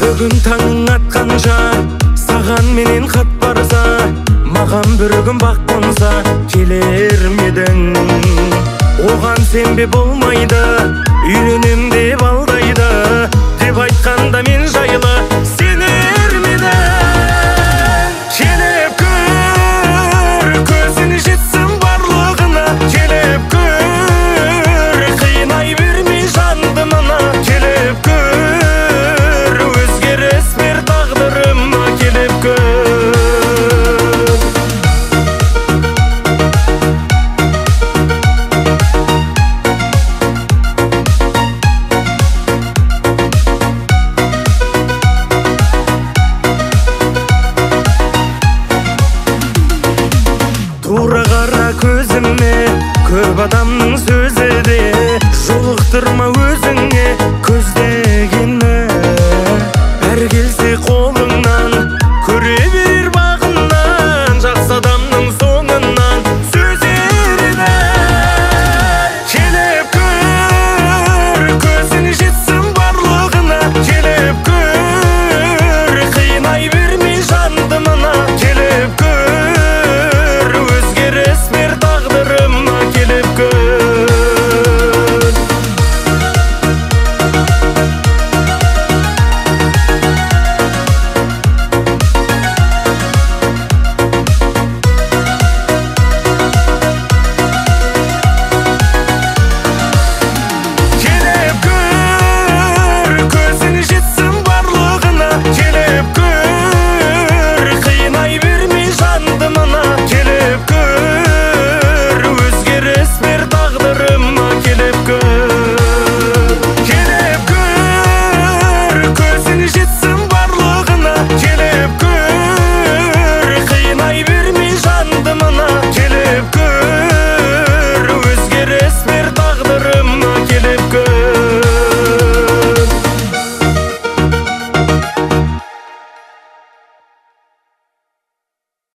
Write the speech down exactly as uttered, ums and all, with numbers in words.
Бүгін таңың атқанша саған менен хат барса, маған бір күн бақ қонса келер медің? Оған сенбе болмайды, үйленем деп алдайды, деп айтқанда мен жайлы сенер медің? Келіп көр, көзің жетсін барлығына, келіп көр, қинай бермей жанды мына. Келіп көр, өзгеріс бер тағдырыма, келіп көр. Тура қара көзіме, көп адамның сөзі